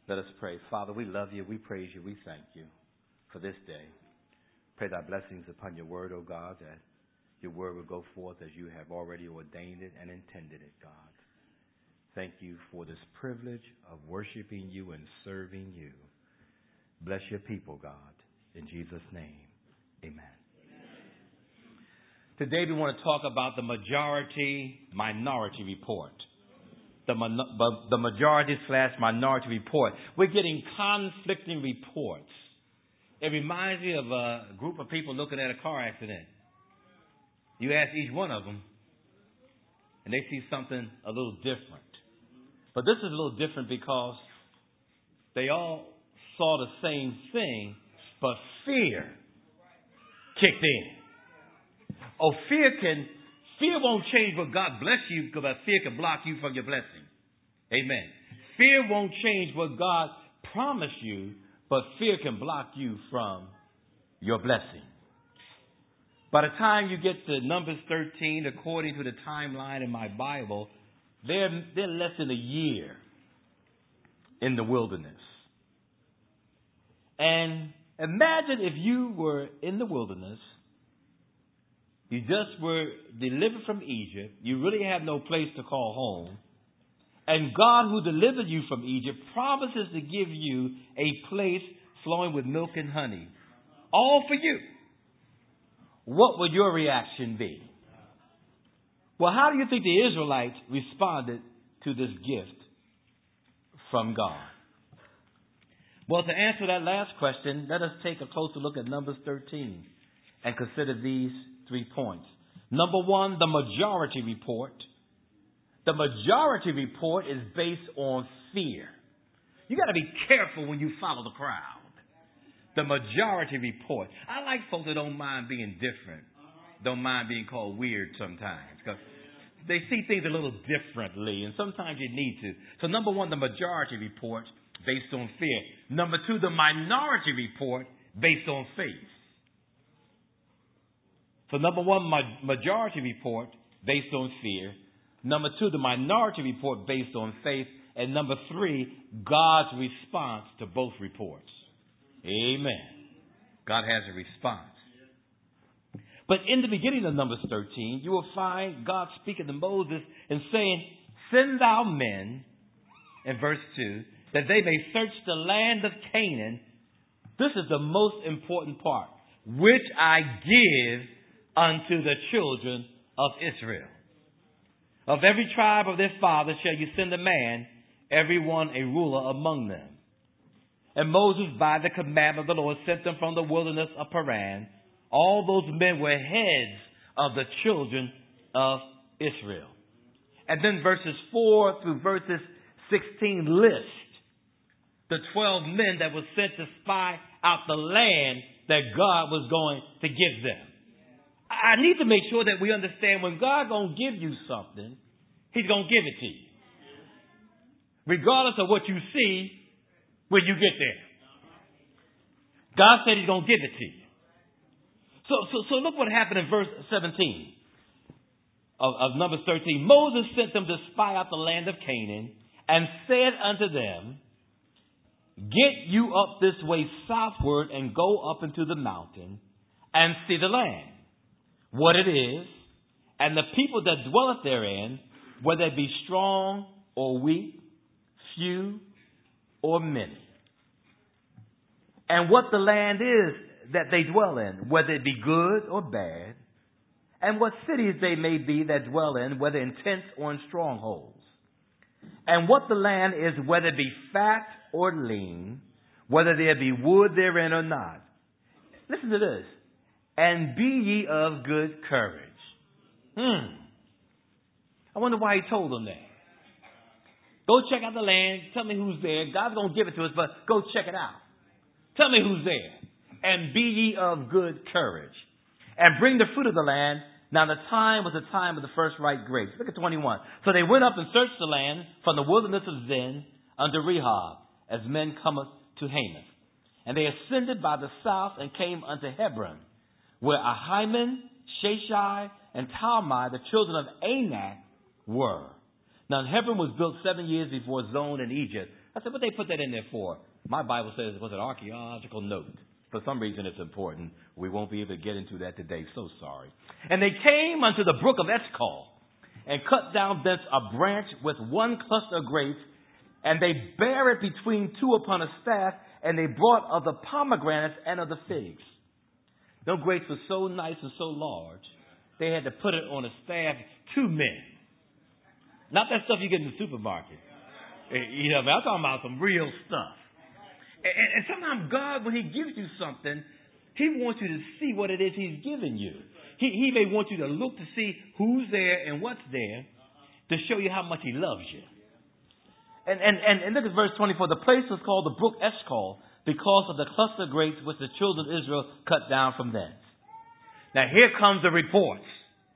Let us pray. Father, we love you. We praise you. We thank you for this day. Pray thy blessings upon your word, O God, that your word will go forth as you have already ordained it and intended it, God. Thank you for this privilege of worshiping you and serving you. Bless your people, God. In Jesus' name, amen. Today we want to talk about the majority-minority report. The majority/minority report. We're getting conflicting reports. It reminds me of a group of people looking at a car accident. You ask each one of them, and they see something a little different. But this is a little different because they all saw the same thing, but fear kicked in. Oh, fear won't change what God bless you, because fear can block you from your blessing. Amen. Fear won't change what God promised you, but fear can block you from your blessing. By the time you get to Numbers 13, according to the timeline in my Bible, they're less than a year in the wilderness. And imagine if you were in the wilderness, you just were delivered from Egypt, you really have no place to call home, and God who delivered you from Egypt promises to give you a place flowing with milk and honey, all for you. What would your reaction be? Well, how do you think the Israelites responded to this gift from God? Well, to answer that last question, let us take a closer look at Numbers 13 and consider these 3 points. Number one, the majority report. The majority report is based on fear. You got to be careful when you follow the crowd. The majority report. I like folks that don't mind being different, don't mind being called weird sometimes, because they see things a little differently, and sometimes you need to. So number one, the majority report based on fear. Number two, the minority report based on faith. So number one, majority report based on fear. Number two, the minority report based on faith. And number three, God's response to both reports. Amen. God has a response. But in the beginning of Numbers 13, you will find God speaking to Moses and saying, send thou men, in verse 2, that they may search the land of Canaan. This is the most important part, which I give unto the children of Israel. Of every tribe of their fathers shall you send a man, every one a ruler among them. And Moses, by the commandment of the Lord, sent them from the wilderness of Paran. All those men were heads of the children of Israel. And then verses 4 through verses 16 list the 12 men that were sent to spy out the land that God was going to give them. I need to make sure that we understand when God's going to give you something, He's going to give it to you. Regardless of what you see when you get there. God said He's going to give it to you. So look what happened in verse 17 of Numbers 13. Moses sent them to spy out the land of Canaan and said unto them, get you up this way southward and go up into the mountain and see the land, what it is, and the people that dwelleth therein, whether it be strong or weak, few or many. And what the land is that they dwell in, whether it be good or bad, and what cities they may be that dwell in, whether in tents or in strongholds. And what the land is, whether it be fat or lean, whether there be wood therein or not. Listen to this. And be ye of good courage. I wonder why He told them that. Go check out the land. Tell me who's there. God's going to give it to us, but go check it out. Tell me who's there. And be ye of good courage. And bring the fruit of the land. Now the time was the time of the first ripe grapes. Look at 21. So they went up and searched the land from the wilderness of Zin unto Rehob, as men cometh to Hamath. And they ascended by the south and came unto Hebron, where Ahiman, Sheshai, and Talmai, the children of Anak, were. Now Hebron was built 7 years before Zon in Egypt, I said, what they put that in there for? My Bible says it was an archaeological note. For some reason it's important. We won't be able to get into that today. So sorry. And they came unto the brook of Eshcol and cut down thence a branch with one cluster of grapes, and they bare it between two upon a staff, and they brought of the pomegranates and of the figs. Those grapes were so nice and so large, they had to put it on a staff, 2 men. Not that stuff you get in the supermarket. You know, I'm talking about some real stuff. And sometimes God, when He gives you something, He wants you to see what it is He's giving you. He may want you to look to see who's there and what's there to show you how much He loves you. And look at verse 24. The place was called the brook Eshcol because of the cluster of grapes which the children of Israel cut down from thence. Now here comes the reports.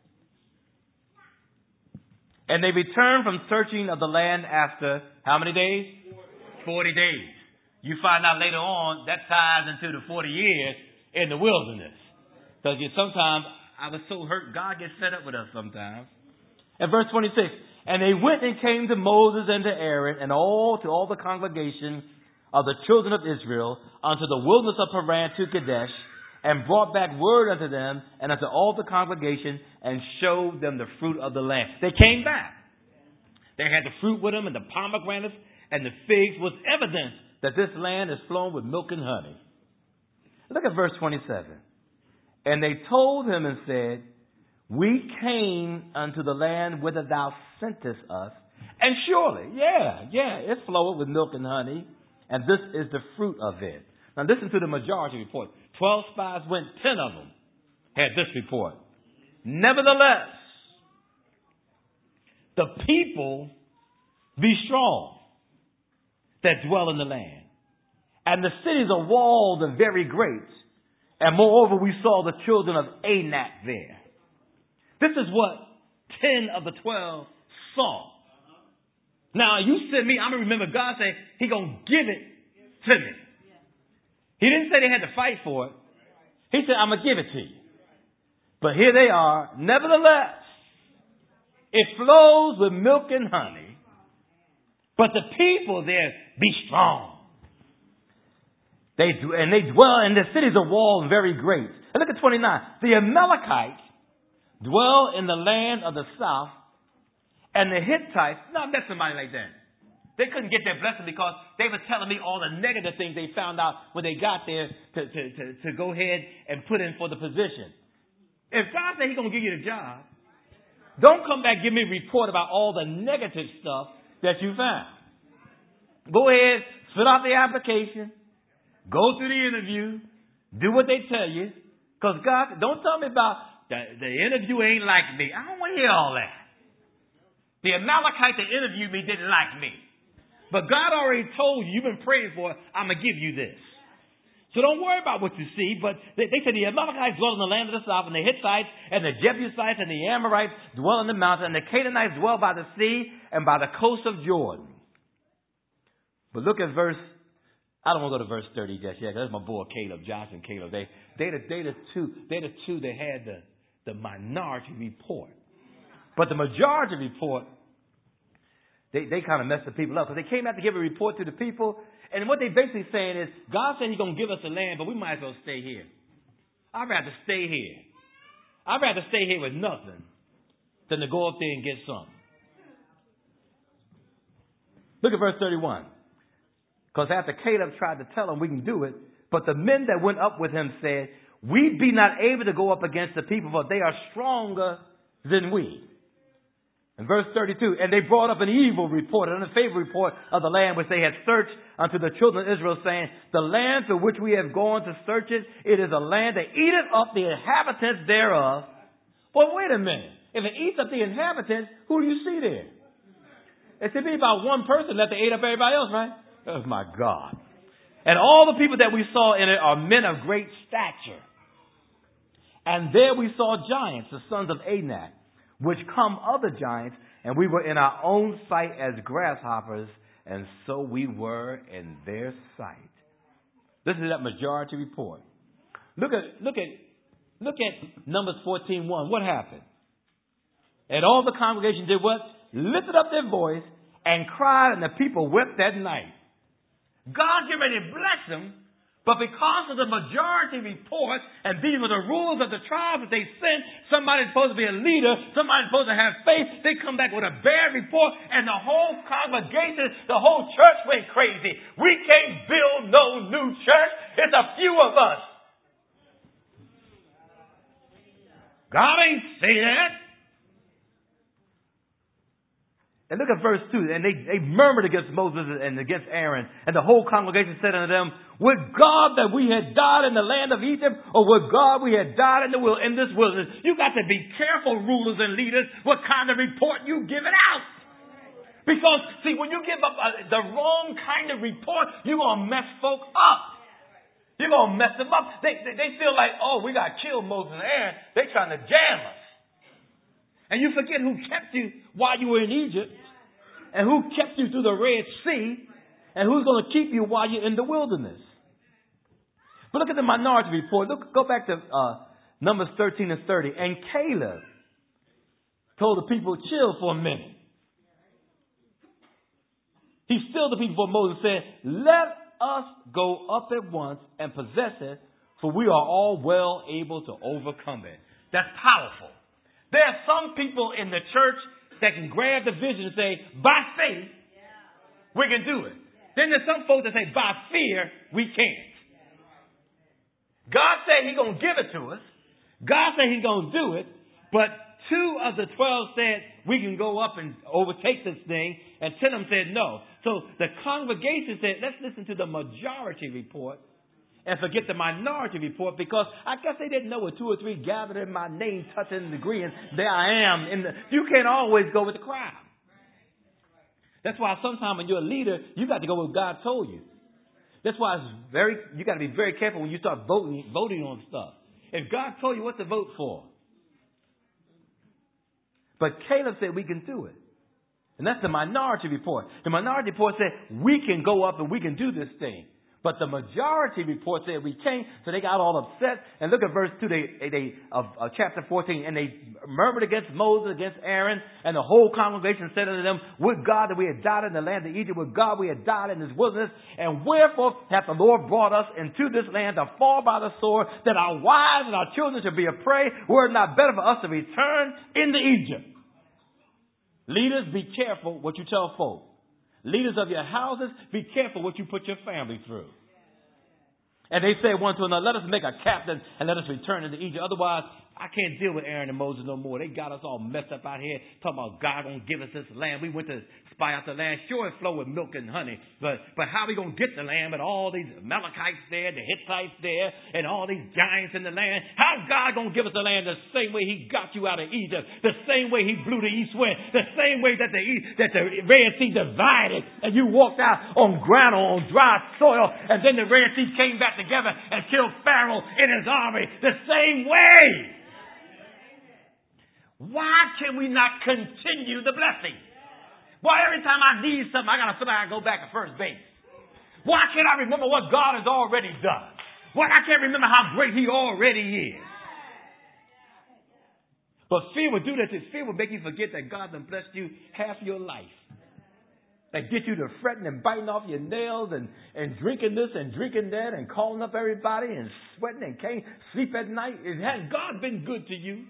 And they returned from searching of the land after how many days? 40 days. You find out later on that ties into the 40 years in the wilderness. Because sometimes I was so hurt, God gets fed up with us sometimes. And verse 26, and they went and came to Moses and to Aaron and to all the congregation of the children of Israel unto the wilderness of Paran to Kadesh, and brought back word unto them and unto all the congregation, and showed them the fruit of the land. They came back. They had the fruit with them, and the pomegranates and the figs was evidence that this land is flowing with milk and honey. Look at verse 27. And they told him and said, we came unto the land whither thou sentest us, and surely, it floweth with milk and honey, and this is the fruit of it. Now listen to the majority report. 12 spies went, 10 of them had this report. Nevertheless, the people be strong that dwell in the land, and the cities are walled and very great. And moreover, we saw the children of Anak there. This is what 10 of the 12 saw. Now, you send me, I'm going to remember God saying He going to give it to me. He didn't say they had to fight for it. He said, I'm going to give it to you. But here they are. Nevertheless, it flows with milk and honey. But the people there be strong. They dwell, and the cities are walled and very great. And look at 29. The Amalekites dwell in the land of the south, and the Hittites. Now, I met somebody like that. They couldn't get their blessing because they were telling me all the negative things they found out when they got there to go ahead and put in for the position. If God said He's going to give you the job, don't come back and give me a report about all the negative stuff that you found. Go ahead, fill out the application, go through the interview, do what they tell you. Because God, don't tell me about the interview ain't like me. I don't want to hear all that. The Amalekite that interviewed me didn't like me. But God already told you, you've been praying for it, I'm going to give you this. So don't worry about what you see. But they said the Amalekites dwell in the land of the south, and the Hittites and the Jebusites and the Amorites dwell in the mountains, and the Canaanites dwell by the sea and by the coast of Jordan. But look at I don't want to go to verse 30 just yet. That's my boy Caleb, Johnson Caleb. They the two that had the minority report. But the majority report, they kind of messed the people up. Because they came out to give a report to the people. And what they basically saying is, God said He's going to give us the land, but we might as well stay here. I'd rather stay here. I'd rather stay here with nothing than to go up there and get something. Look at verse 31. Because after Caleb tried to tell him we can do it, but the men that went up with him said, we be not able to go up against the people, for they are stronger than we. In verse 32, and they brought up an evil report, an unfavorable report of the land which they had searched unto the children of Israel, saying, the land to which we have gone to search it, it is a land that eateth up the inhabitants thereof. But wait a minute. If it eats up the inhabitants, who do you see there? It should be about one person that they ate up everybody else, right? Oh, my God. And all the people that we saw in it are men of great stature. And there we saw giants, the sons of Anak, which come other giants, and we were in our own sight as grasshoppers, and so we were in their sight. This is that majority report. Look at Numbers 14:1. What happened? And all the congregation did what? Lifted up their voice and cried, and the people wept that night. God get ready to bless them, but because of the majority report, and these were the rules of the tribes that they sent, somebody's supposed to be a leader, somebody's supposed to have faith, they come back with a bad report, and the whole congregation, the whole church went crazy. We can't build no new church. It's a few of us. God ain't say that. And look at verse 2. And they murmured against Moses and against Aaron. And the whole congregation said unto them, would God that we had died in the land of Egypt, or would God we had died in this wilderness? You got to be careful, rulers and leaders, what kind of report you give it out. Because, see, when you give up the wrong kind of report, you're going to mess folk up. You're going to mess them up. They feel like, oh, we got to kill Moses and Aaron. They're trying to jam us. And you forget who kept you while you were in Egypt, and who kept you through the Red Sea, and who's going to keep you while you're in the wilderness. But look at the minority report. Go back to Numbers 13 and 30. And Caleb told the people, chill for a minute. He stilled the people for Moses, said, let us go up at once and possess it, for we are all well able to overcome it. That's powerful. There are some people in the church that can grab the vision and say, by faith, we can do it. Then there's some folks that say, by fear, we can't. God said He's going to give it to us. God said He's going to do it. But 2 of the 12 said, we can go up and overtake this thing. And 10 of them said no. So the congregation said, let's listen to the majority report and forget the minority report, because I guess they didn't know, with 2 or 3 gathered in my name, touching and agreeing, there I am. You can't always go with the crowd. That's why sometimes when you're a leader, you got to go with what God told you. That's why you got to be very careful when you start voting on stuff. If God told you what to vote for. But Caleb said we can do it. And that's the minority report. The minority report said we can go up and we can do this thing. But the majority report said we can't, so they got all upset. And look at verse 2 of chapter 14. And they murmured against Moses, against Aaron, and the whole congregation said unto them, would God that we had died in the land of Egypt, would God we had died in this wilderness, and wherefore hath the Lord brought us into this land to fall by the sword, that our wives and our children should be a prey? Were it not better for us to return into Egypt? Leaders, be careful what you tell folk. Leaders of your houses, be careful what you put your family through. And they say one to another, let us make a captain and let us return into Egypt. Otherwise, I can't deal with Aaron and Moses no more. They got us all messed up out here, talking about God going to give us this land. We went to spy out the land. Sure, it flowed with milk and honey. But how are we going to get the land with all these Amalekites there, the Hittites there, and all these giants in the land? How's God going to give us the land the same way He got you out of Egypt, the same way He blew the east wind, the same way that the Red Sea divided and you walked out on ground or on dry soil, and then the Red Sea came back together and killed Pharaoh and his army the same way? Why can we not continue the blessing? Why every time I need something, I got to feel like I go back to first base? Why can't I remember what God has already done? Why I can't remember how great He already is? But fear will do that. Fear will make you forget that God done blessed you half your life. That get you to fretting and biting off your nails and drinking this and drinking that and calling up everybody and sweating and can't sleep at night. Has God been good to you?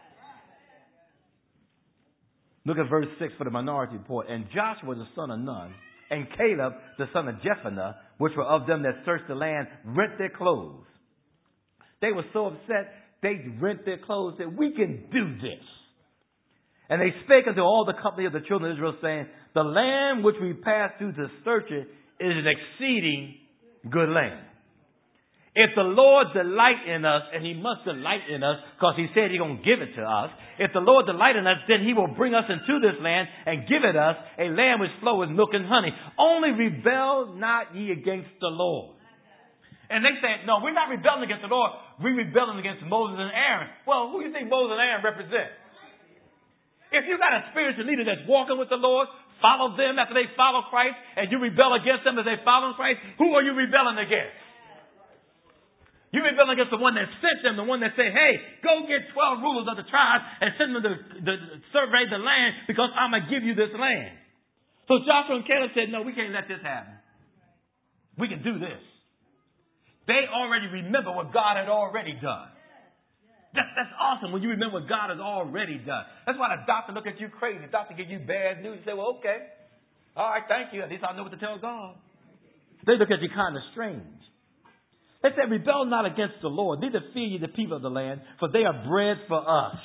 Look at verse 6 for the minority report. And Joshua the son of Nun, and Caleb the son of Jephunneh, which were of them that searched the land, rent their clothes. They were so upset, they rent their clothes, said, we can do this. And they spake unto all the company of the children of Israel, saying, the land which we passed through to search it is an exceeding good land. If the Lord delight in us, and He must delight in us because He said He's going to give it to us. If the Lord delight in us, then He will bring us into this land and give it us a land which floweth milk and honey. Only rebel not ye against the Lord. And they said, no, we're not rebelling against the Lord. We're rebelling against Moses and Aaron. Well, who do you think Moses and Aaron represent? If you got a spiritual leader that's walking with the Lord, follow them after they follow Christ, and you rebel against them as they follow Christ, who are you rebelling against? You rebel against the one that sent them, the one that said, hey, go get 12 rulers of the tribe and send them to survey the land because I'm going to give you this land. So Joshua and Caleb said, no, we can't let this happen. We can do this. They already remember what God had already done. That's awesome when you remember what God has already done. That's why the doctor look at you crazy. The doctor give you bad news. You say, well, okay. All right, thank you. At least I know what to tell God. They look at you kind of strange. They said, rebel not against the Lord, neither fear ye the people of the land, for they are bread for us.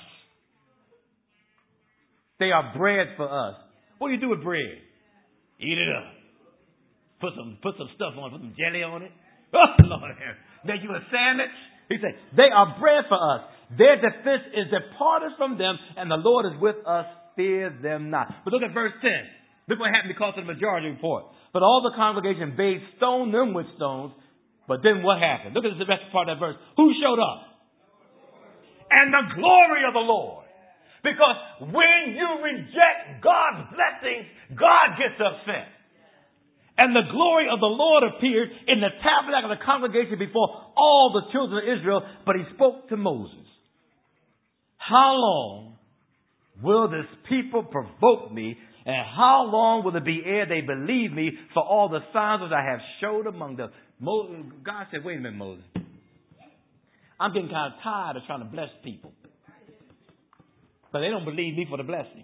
They are bread for us. What do you do with bread? Eat it up. Put some stuff on it. Put some jelly on it. Oh, Lord. Make you a sandwich. He said, they are bread for us. Their defense is departed from them, and the Lord is with us. Fear them not. But look at verse 10. Look what happened because of the majority report. But all the congregation bade stone them with stones. But then what happened? Look at the rest part of that verse. Who showed up? And the glory of the Lord. Because when you reject God's blessings, God gets upset. And the glory of the Lord appeared in the tabernacle of the congregation before all the children of Israel. But he spoke to Moses. How long will this people provoke me? And how long will it be ere they believe me for all the signs which I have showed among them? God said, wait a minute, Moses. I'm getting kind of tired of trying to bless people. But they don't believe me for the blessing.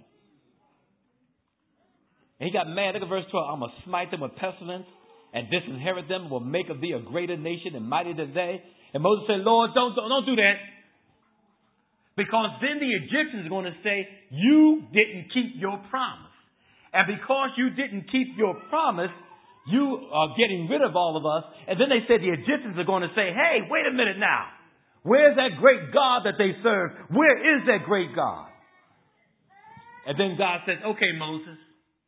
And he got mad. Look at verse 12. I'm going to smite them with pestilence and disinherit them, will make of thee a greater nation and mightier than they. And Moses said, Lord, don't do that. Because then the Egyptians are going to say, you didn't keep your promise. And because you didn't keep your promise, you are getting rid of all of us. And then they said the Egyptians are going to say, hey, wait a minute now. Where's that great God that they serve? Where is that great God? And then God says, okay, Moses.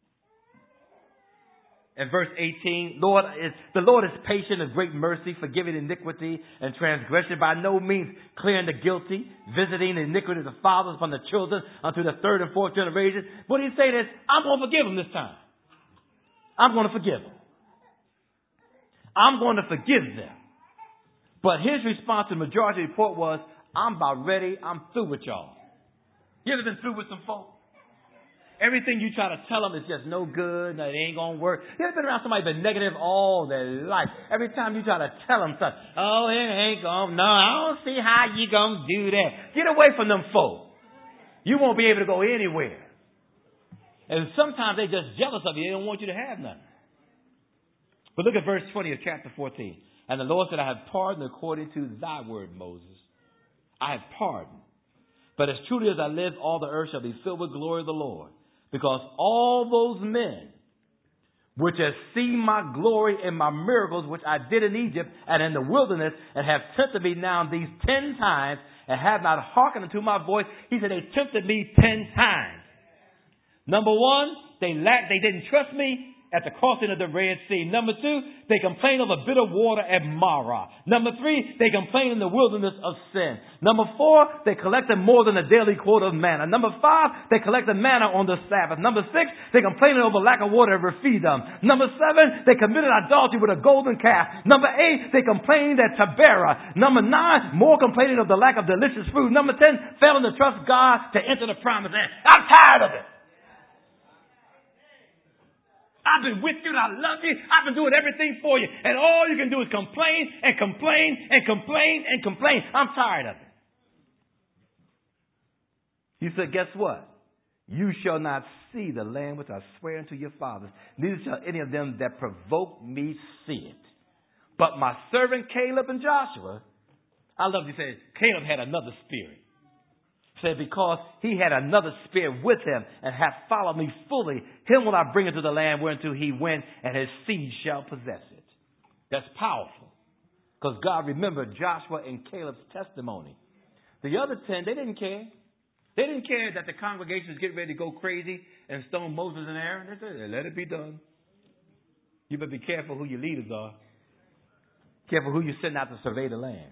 In verse 18, the Lord is patient of great mercy, forgiving iniquity and transgression, by no means clearing the guilty, visiting the iniquity of the fathers upon the children unto the third and fourth generation. What he's saying is, I'm going to forgive them this time. I'm going to forgive them. I'm going to forgive them. But his response to the majority report was, I'm about ready. I'm through with y'all. You ever been through with some folks? Everything you try to tell them is just no good. No, it ain't going to work. You ever been around somebody been negative all their life? Every time you try to tell them something, oh, it ain't going to, no, I don't see how you going to do that. Get away from them folk. You won't be able to go anywhere. And sometimes they're just jealous of you. They don't want you to have nothing. But look at verse 20 of chapter 14. And the Lord said, I have pardoned according to thy word, Moses. I have pardoned. But as truly as I live, all the earth shall be filled with glory of the Lord. Because all those men which have seen my glory and my miracles which I did in Egypt and in the wilderness, and have tempted me now these 10 times, and have not hearkened unto my voice. He said they tempted me 10 times. Number one, they didn't trust me at the crossing of the Red Sea. Number two, they complained of a bitter water at Marah. Number three, they complained in the wilderness of sin. Number four, they collected more than a daily quota of manna. Number five, they collected manna on the Sabbath. Number six, they complained over lack of water at Rephidim. Number seven, they committed adultery with a golden calf. Number eight, they complained at Taberah. Number nine, more complaining of the lack of delicious food. Number 10, failing to trust God to enter the promised land. I'm tired of it. I've been with you and I love you. I've been doing everything for you. And all you can do is complain and complain and complain and complain. I'm tired of it. He said, guess what? You shall not see the land which I swear unto your fathers. Neither shall any of them that provoke me see it. But my servant Caleb and Joshua, I love you say, Caleb had another spirit. Said, because he had another spirit with him and hath followed me fully, him will I bring into the land whereunto he went, and his seed shall possess it. That's powerful. Because God remembered Joshua and Caleb's testimony. The other 10, they didn't care. They didn't care that the congregation was getting ready to go crazy and stone Moses and Aaron. They said, let it be done. You better be careful who your leaders are. Careful who you're sending out to survey the land.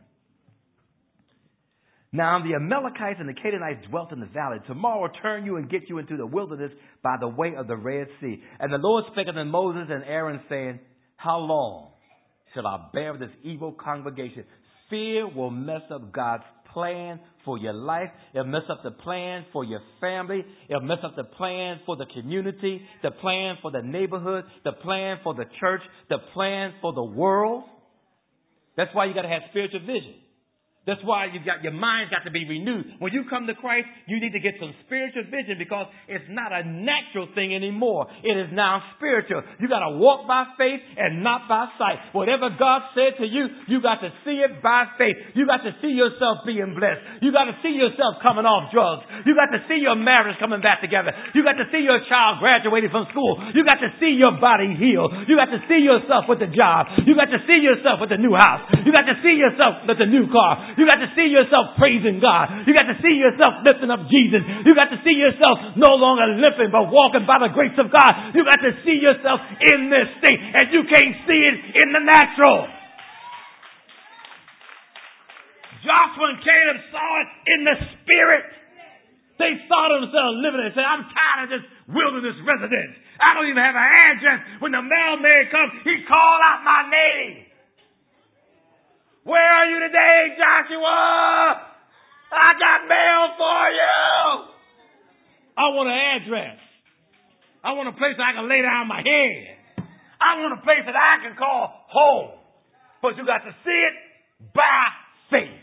Now the Amalekites and the Canaanites dwelt in the valley. Tomorrow turn you and get you into the wilderness by the way of the Red Sea. And the Lord spake unto Moses and Aaron, saying, how long shall I bear this evil congregation? Fear will mess up God's plan for your life. It'll mess up the plan for your family. It'll mess up the plan for the community, the plan for the neighborhood, the plan for the church, the plan for the world. That's why you got to have spiritual vision. That's why your mind's got to be renewed. When you come to Christ, you need to get some spiritual vision because it's not a natural thing anymore. It is now spiritual. You got to walk by faith and not by sight. Whatever God said to you, you got to see it by faith. You got to see yourself being blessed. You got to see yourself coming off drugs. You got to see your marriage coming back together. You got to see your child graduating from school. You got to see your body healed. You got to see yourself with the job. You got to see yourself with the new house. You got to see yourself with the new car. You got to see yourself praising God. You got to see yourself lifting up Jesus. You got to see yourself no longer limping but walking by the grace of God. You got to see yourself in this state, and you can't see it in the natural. Joshua and Caleb saw it in the spirit. They saw themselves living it and said, I'm tired of this wilderness residence. I don't even have an address. When the mailman comes, he called out my name. Where are you today, Joshua? I got mail for you. I want an address. I want a place I can lay down my head. I want a place that I can call home. But you got to see it by faith.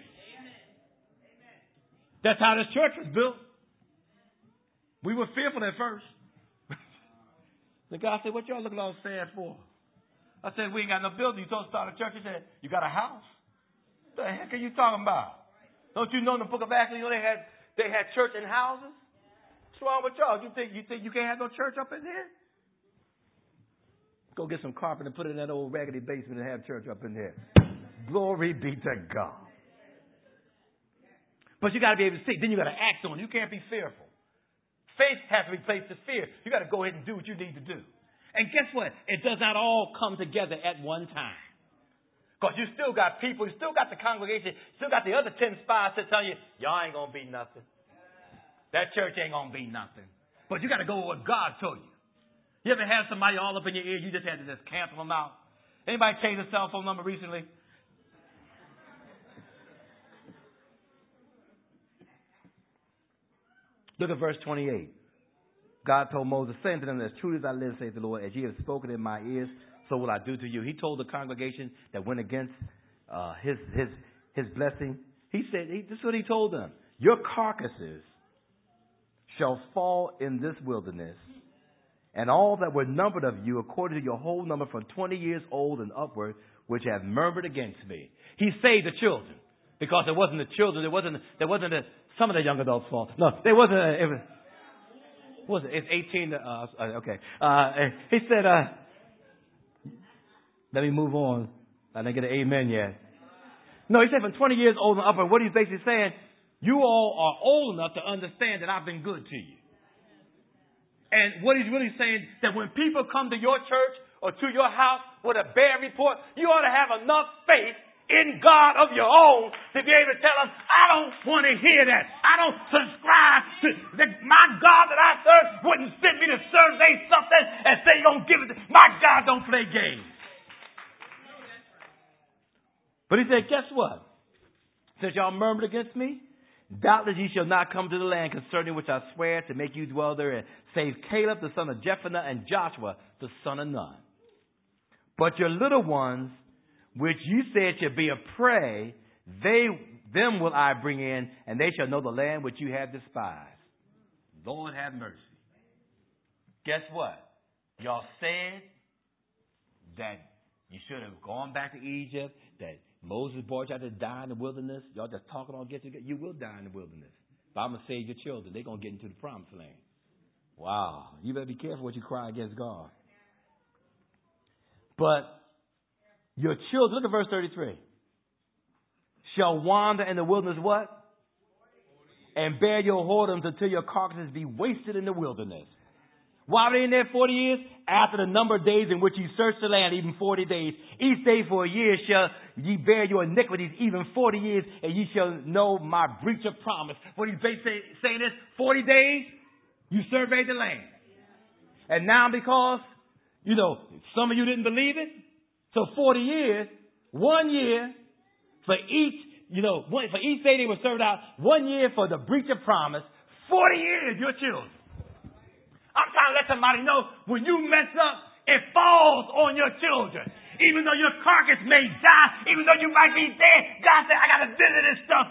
That's how this church was built. We were fearful at first. The guy said, what y'all looking all sad for? I said, we ain't got no building. You told us to start a church. He said, you got a house? What the heck are you talking about? Don't you know in the book of Acts, they had church in houses? What's wrong with y'all? You think you can't have no church up in there? Go get some carpet and put it in that old raggedy basement and have church up in there. Glory be to God. But you got to be able to see. Then you got to act on it. You can't be fearful. Faith has to replace the fear. You got to go ahead and do what you need to do. And guess what? It does not all come together at one time. Because you still got people, you still got the congregation, still got the other 10 spies that tell you, y'all ain't going to be nothing. That church ain't going to be nothing. But you got to go with what God told you. You ever had somebody all up in your ear, you just had to just cancel them out? Anybody change their cell phone number recently? Look at verse 28. God told Moses, saying to them, as truly as I live, saith the Lord, as ye have spoken in my ears, so will I do to you. He told the congregation that went against his blessing. He said, this is what he told them. Your carcasses shall fall in this wilderness, and all that were numbered of you, according to your whole number, from 20 years old and upward, which have murmured against me. He saved the children, because it wasn't the children. There wasn't some of the young adults' fault. No, there wasn't. What was it? It's 18. Okay. He said, let me move on. I didn't get an amen yet. No, he said from 20 years old and upward. What he's basically saying, you all are old enough to understand that I've been good to you. And what he's really saying, that when people come to your church or to your house with a bad report, you ought to have enough faith in God of your own to be able to tell them, I don't want to hear that. I don't subscribe to my God that I serve wouldn't send me to survey something and say you're going to give it to my God. Don't play games. But he said, guess what? Since y'all murmured against me, doubtless ye shall not come to the land concerning which I swear to make you dwell there, save Caleb the son of Jephunneh and Joshua the son of Nun. But your little ones, which you said should be a prey, them will I bring in, and they shall know the land which you have despised. Lord have mercy. Guess what? Y'all said that you should have gone back to Egypt, that Moses brought you out to die in the wilderness. Y'all just talking on get together. You will die in the wilderness. But I'm going to save your children. They're going to get into the promised land. Wow. You better be careful what you cry against God. But your children, look at verse 33. Shall wander in the wilderness what? And bear your whoredoms until your carcasses be wasted in the wilderness. Why were they in there 40 years? After the number of days in which you search the land, even 40 days. Each day for a year shall ye bear your iniquities, even 40 years, and ye shall know my breach of promise. What he's saying is, 40 days, you surveyed the land. And now because, some of you didn't believe it, so 40 years, 1 year for each for each day they were served out, 1 year for the breach of promise, 40 years your children. I'm trying to let somebody know when you mess up, it falls on your children. Even though your carcass may die, even though you might be dead, God said, I got to visit this stuff.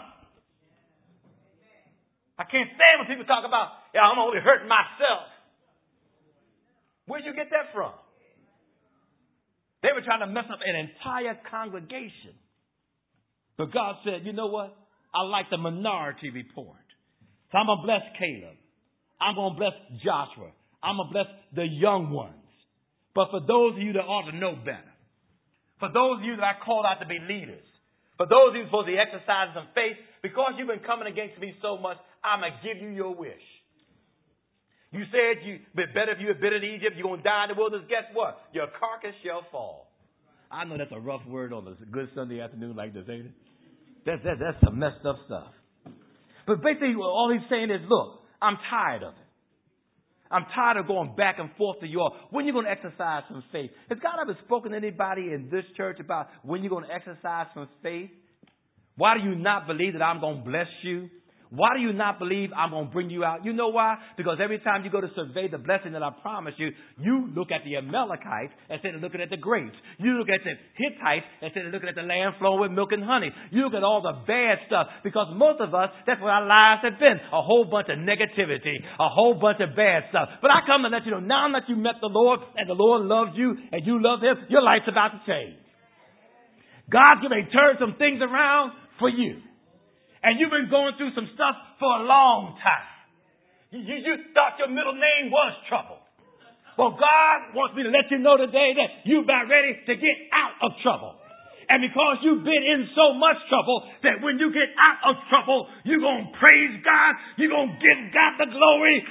I can't stand when people talk about, I'm only hurting myself. Where'd you get that from? They were trying to mess up an entire congregation. But God said, you know what? I like the minority report. So I'm going to bless Caleb. I'm going to bless Joshua. I'm going to bless the young ones. But for those of you that ought to know better, for those of you that I called out to be leaders, for those of you supposed to be exercising some faith, because you've been coming against me so much, I'm going to give you your wish. You said you'd be better if you had been in Egypt. You're going to die in the wilderness. Guess what? Your carcass shall fall. I know that's a rough word on a good Sunday afternoon like this, ain't it? That's some messed up stuff. But basically, all he's saying is, look, I'm tired of it. I'm tired of going back and forth to you all. When are you going to exercise some faith? Has God ever spoken to anybody in this church about when you're going to exercise some faith? Why do you not believe that I'm going to bless you? Why do you not believe I'm going to bring you out? You know why? Because every time you go to survey the blessing that I promise you, you look at the Amalekites instead of looking at the grapes. You look at the Hittites instead of looking at the land flowing with milk and honey. You look at all the bad stuff because most of us, that's what our lives have been. A whole bunch of negativity, a whole bunch of bad stuff. But I come to let you know, now that you met the Lord and the Lord loves you and you love Him, your life's about to change. God's going to turn some things around for you. And you've been going through some stuff for a long time. You thought your middle name was trouble. Well, God wants me to let you know today that you're about ready to get out of trouble. And because you've been in so much trouble that when you get out of trouble, you're going to praise God. You're going to give God the glory.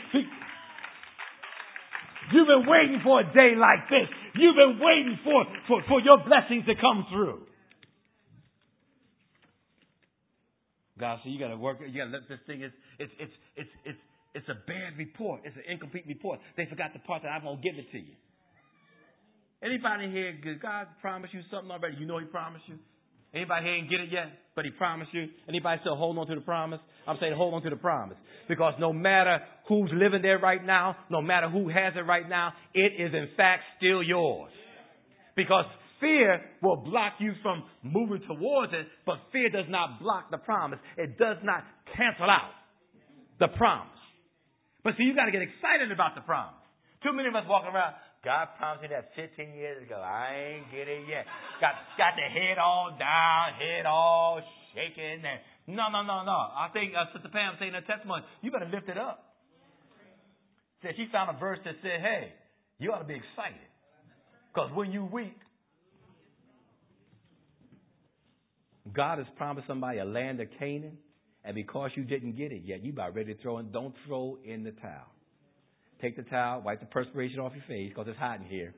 You've been waiting for a day like this. You've been waiting for your blessings to come through. God said, you got to work. You got to let this thing. It's a bad report. It's an incomplete report. They forgot the part that I'm going to give it to you. Anybody here? Did God promise you something already? You know He promised you. Anybody here ain't get it yet, but He promised you? Anybody still holding on to the promise? I'm saying hold on to the promise because no matter who's living there right now, no matter who has it right now, it is in fact still yours. Because fear will block you from moving towards it, but fear does not block the promise. It does not cancel out the promise. But see, you got to get excited about the promise. Too many of us walking around, God promised me that 15 years ago. I ain't get it yet. Got the head all down, head all shaking. No. I think Sister Pam saying in her testimony, you better lift it up. Said she found a verse that said, hey, you ought to be excited. Because when you weep, God has promised somebody a land of Canaan, and because you didn't get it yet, you about ready to throw in. Don't throw in the towel. Take the towel, wipe the perspiration off your face because it's hot in here,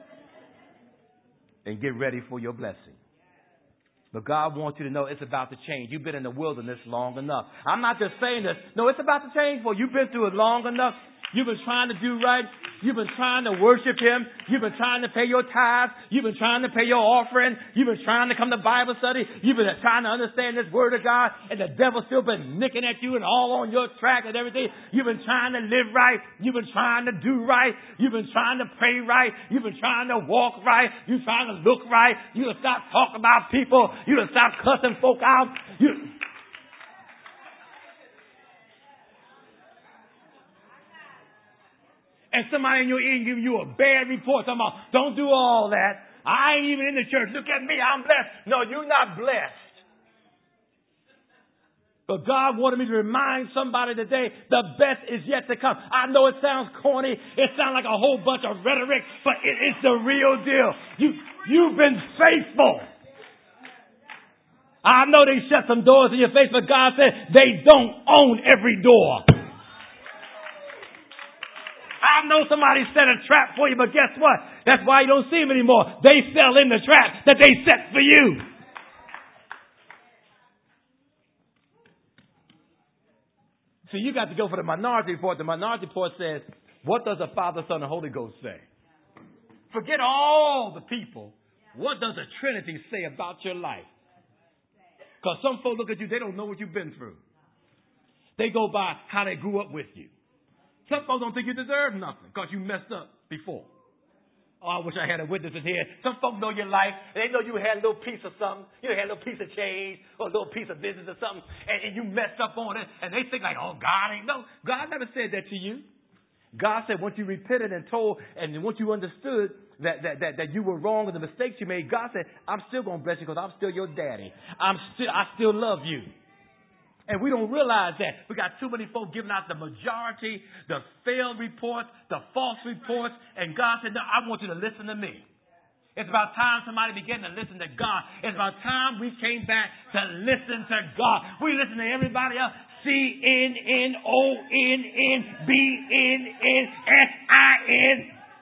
and get ready for your blessing. But God wants you to know it's about to change. You've been in the wilderness long enough. I'm not just saying this. No, it's about to change for you. You've been through it long enough. You've been trying to do right. You've been trying to worship Him. You've been trying to pay your tithes. You've been trying to pay your offering. You've been trying to come to Bible study. You've been trying to understand this Word of God. And the devil's still been nicking at you and all on your track and everything. You've been trying to live right. You've been trying to do right. You've been trying to pray right. You've been trying to walk right. You're trying to look right. You done stop talking about people. You done stop cussing folk out. And somebody in your ear giving you a bad report. Talking about, don't do all that. I ain't even in the church. Look at me. I'm blessed. No, you're not blessed. But God wanted me to remind somebody today, the best is yet to come. I know it sounds corny. It sounds like a whole bunch of rhetoric, but it's the real deal. You've been faithful. I know they shut some doors in your face, but God said they don't own every door. I know somebody set a trap for you, but guess what? That's why you don't see them anymore. They fell in the trap that they set for you. So you got to go for the minority report. The minority report says, what does the Father, Son, and Holy Ghost say? Forget all the people. What does the Trinity say about your life? Because some folks look at you, they don't know what you've been through. They go by how they grew up with you. Some folks don't think you deserve nothing because you messed up before. Oh, I wish I had a witness in here. Some folks know your life. They know you had a little piece of something. You had a little piece of change or a little piece of business or something, and you messed up on it. And they think like, oh, God ain't. No, God never said that to you. God said once you repented and told, and once you understood that you were wrong and the mistakes you made, God said, I'm still going to bless you because I'm still your daddy. I still love you. And we don't realize that. We got too many folks giving out the majority, the failed reports, the false reports. And God said, no, I want you to listen to me. It's about time somebody began to listen to God. It's about time we came back to listen to God. We listen to everybody else. CNNONNBNNSIN.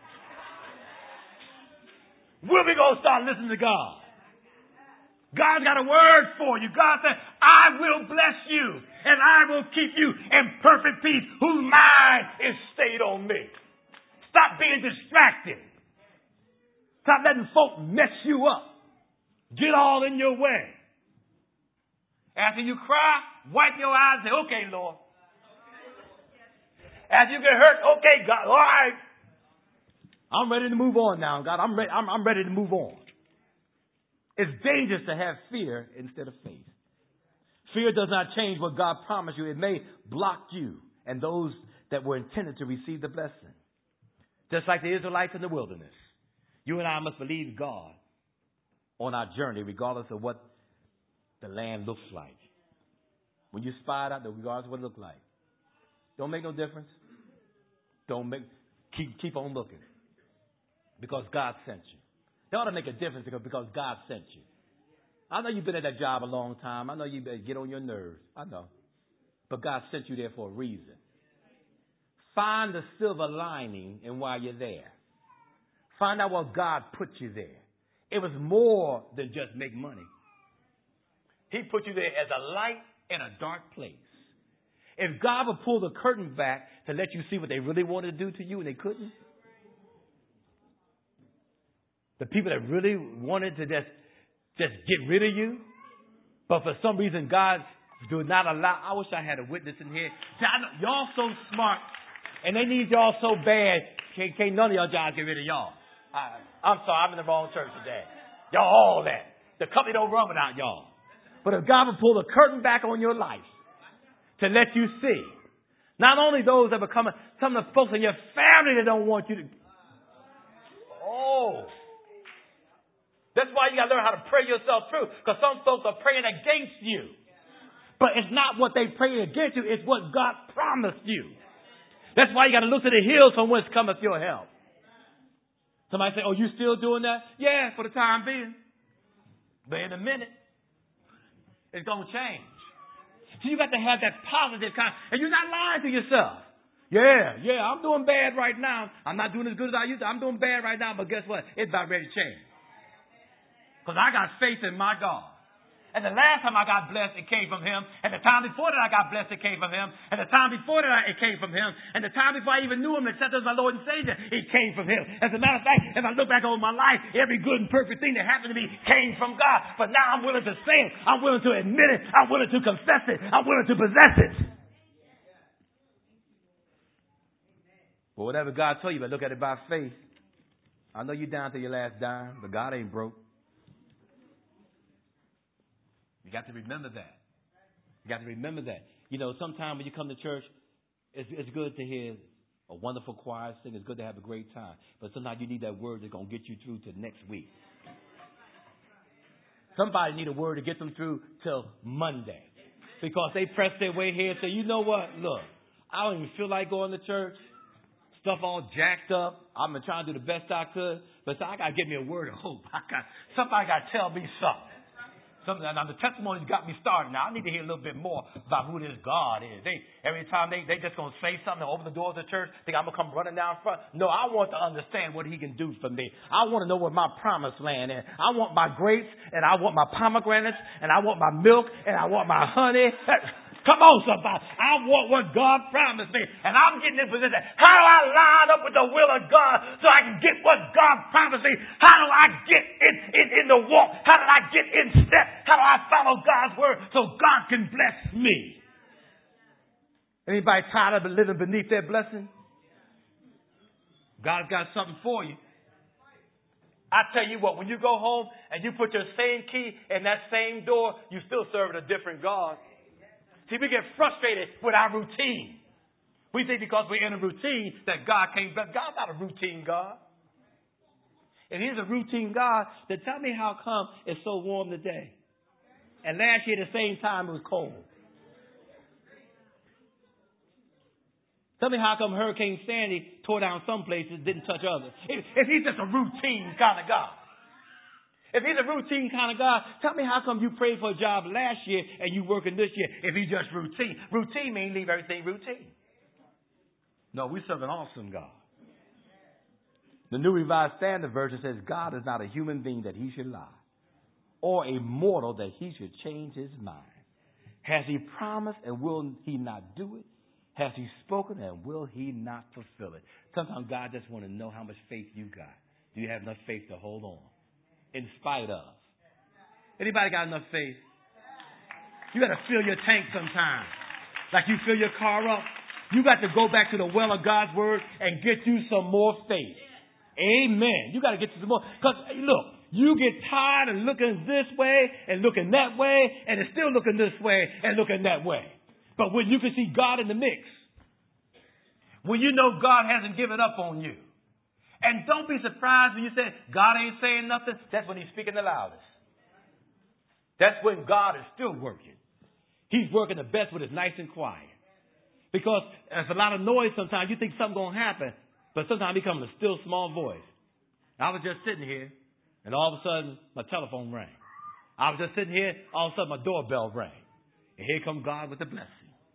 When we going to start listening to God? God's got a word for you. God said, I will bless you and I will keep you in perfect peace whose mind is stayed on me. Stop being distracted. Stop letting folk mess you up. Get all in your way. After you cry, wipe your eyes and say, okay, Lord. After you get hurt, okay, God, all right. I'm ready to move on now, God. I'm ready to move on. It's dangerous to have fear instead of faith. Fear does not change what God promised you. It may block you and those that were intended to receive the blessing. Just like the Israelites in the wilderness. You and I must believe God on our journey, regardless of what the land looks like. When you spy it out, regardless of what it looks like. Don't make no difference. Keep on looking. Because God sent you. It ought to make a difference because God sent you. I know you've been at that job a long time. I know you get on your nerves. I know. But God sent you there for a reason. Find the silver lining in why you're there. Find out what God put you there. It was more than just make money. He put you there as a light in a dark place. If God would pull the curtain back to let you see what they really wanted to do to you and they couldn't, the people that really wanted to just get rid of you, but for some reason God do not allow. I wish I had a witness in here. Y'all so smart, and they need y'all so bad. Can't none of y'all jobs get rid of y'all. I'm sorry, I'm in the wrong church today. Y'all all that. The company don't run without y'all. But if God would pull the curtain back on your life to let you see, not only those that become some of the folks in your family that don't want you to. Oh. That's why you got to learn how to pray yourself through. Because some folks are praying against you. But it's not what they pray against you. It's what God promised you. That's why you got to look to the hills from whence cometh your help. Somebody say, oh, you still doing that? Yeah, for the time being. But in a minute, it's going to change. So you got to have that positive kind. And you're not lying to yourself. Yeah, I'm doing bad right now. I'm not doing as good as I used to. I'm doing bad right now. But guess what? It's about ready to change. Because I got faith in my God. And the last time I got blessed, it came from Him. And the time before that I got blessed, it came from Him. And the time before that it came from Him. And the time before I even knew Him, except as my Lord and Savior, it came from Him. As a matter of fact, if I look back over my life, every good and perfect thing that happened to me came from God. But now I'm willing to say it. I'm willing to admit it. I'm willing to confess it. I'm willing to possess it. But whatever God told you, but look at it by faith. I know you're down to your last dime, but God ain't broke. You got to remember that. You got to remember that. You know, sometimes when you come to church, it's good to hear a wonderful choir sing. It's good to have a great time. But sometimes you need that word that's going to get you through to next week. Somebody need a word to get them through till Monday. Because they press their way here and say, you know what? Look, I don't even feel like going to church. Stuff all jacked up. I've been trying to do the best I could. But so I got to give me a word of hope. Somebody got to tell me something. Now, the testimonies got me started. Now, I need to hear a little bit more about who this God is. Every time they just going to say something, open the doors of the church, think I'm going to come running down front. No, I want to understand what He can do for me. I want to know what my promised land is. I want my grapes, and I want my pomegranates, and I want my milk, and I want my honey. Come on, somebody. I want what God promised me, and I'm getting in position. How do I line up with the will of God so I can get what God promised me? How do I get in the walk? How do I get in step? How do I follow God's word so God can bless me? Anybody tired of living beneath their blessing? God's got something for you. I tell you what, when you go home and you put your same key in that same door, you still serving a different God. See, we get frustrated with our routine. We think because we're in a routine that God can't bless. God's not a routine God. If He's a routine God, then tell me how come it's so warm today. And last year at the same time it was cold. Tell me how come Hurricane Sandy tore down some places, didn't touch others. If He's just a routine kind of God. If He's a routine kind of God, tell me how come you prayed for a job last year and you working this year if He's just routine. Routine means leave everything routine. No, we serve an awesome God. The New Revised Standard Version says God is not a human being that He should lie, or a mortal that He should change His mind. Has He promised and will He not do it? Has He spoken and will He not fulfill it? Sometimes God just wants to know how much faith you got. Do you have enough faith to hold on in spite of? Anybody got enough faith? You got to fill your tank sometimes. Like you fill your car up. You got to go back to the well of God's word and get you some more faith. Amen. You got to get you some more. Because look, you get tired of looking this way and looking that way, and it's still looking this way and looking that way. But when you can see God in the mix, when you know God hasn't given up on you, and don't be surprised when you say, God ain't saying nothing, that's when He's speaking the loudest. That's when God is still working. He's working the best when it's nice and quiet. Because there's a lot of noise sometimes. You think something's going to happen, but sometimes it becomes a still small voice. I was just sitting here, and all of a sudden, my telephone rang. I was just sitting here, all of a sudden, my doorbell rang. And here comes God with the blessing.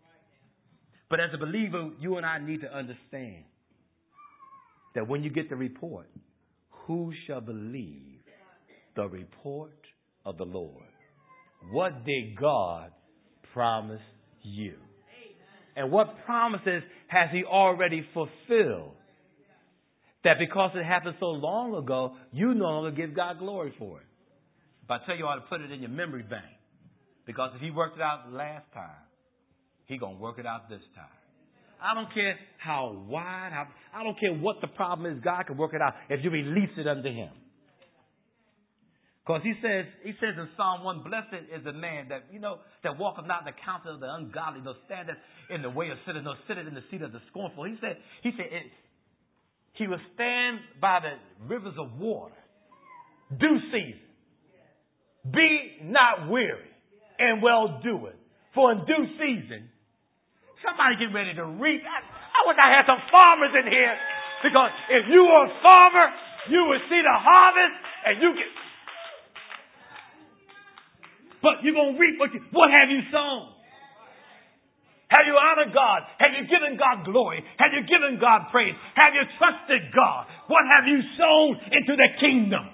But as a believer, you and I need to understand that when you get the report, who shall believe the report of the Lord? What did God promise you? And what promises has He already fulfilled? That because it happened so long ago, you no longer give God glory for it. But I tell you, I ought to put it in your memory bank. Because if He worked it out last time, He's going to work it out this time. I don't care how wide, I don't care what the problem is. God can work it out if you release it unto Him. Because He says in Psalm 1, blessed is the man that, that walketh not in the counsel of the ungodly, nor standeth in the way of sinners, nor sitteth in the seat of the scornful. He said He will stand by the rivers of water, due season. Be not weary and well doing. For in due season, somebody get ready to reap. I wish I had some farmers in here. Because if you were a farmer, you would see the harvest and you get. But you're going to reap what have you sown? Have you honored God? Have you given God glory? Have you given God praise? Have you trusted God? What have you sown into the kingdom?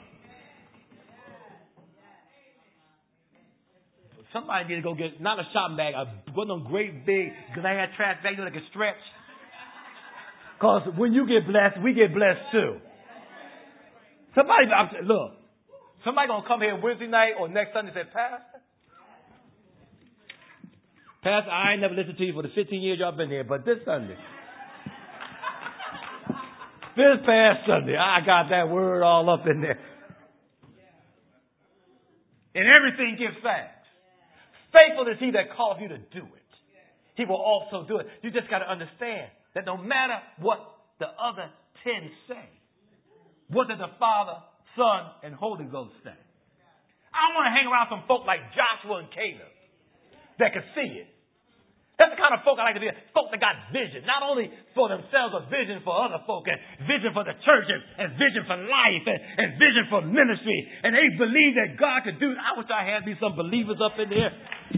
Somebody need to go get, not a shopping bag, one of them great big glad trash bags that can stretch. Because when you get blessed, we get blessed too. Somebody going to come here Wednesday night or next Sunday and say, Pastor, I ain't never listened to you for the 15 years y'all been here, but this Sunday, this past Sunday, I got that word all up in there. And everything gives thanks. Faithful is He that calls you to do it. He will also do it. You just got to understand that no matter what the other 10 say, what did the Father, Son, and Holy Ghost say? I don't want to hang around some folk like Joshua and Caleb that can see it. That's the kind of folk I like to be. Folk that got vision, not only for themselves, but vision for other folk, and vision for the church, and vision for life, and vision for ministry. And they believe that God could do it. I wish I had me some believers up in here.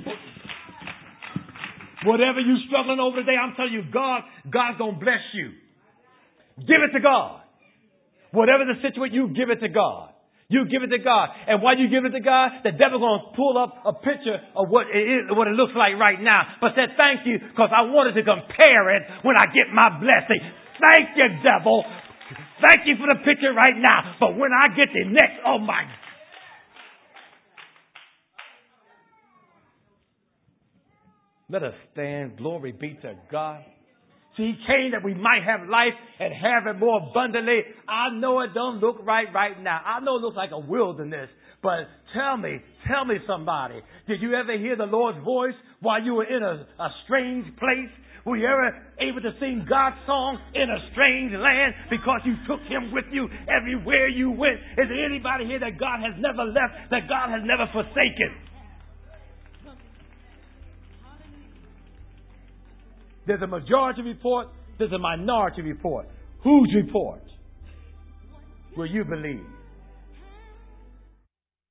Whatever you're struggling over today, I'm telling you, God's going to bless you. Give it to God. Whatever the situation, you give it to God. You give it to God. And while you give it to God, the devil going to pull up a picture of what it is, what it looks like right now. But said, thank you, because I wanted to compare it when I get my blessing. Thank you, devil. Thank you for the picture right now. But when I get the next, oh my. Let us stand. Glory be to God. See, he came that we might have life and have it more abundantly. I know it don't look right now. I know it looks like a wilderness. But tell me somebody, did you ever hear the Lord's voice while you were in a strange place? Were you ever able to sing God's song in a strange land because you took him with you everywhere you went? Is there anybody here that God has never left, that God has never forsaken? There's a majority report. There's a minority report. Whose report will you believe?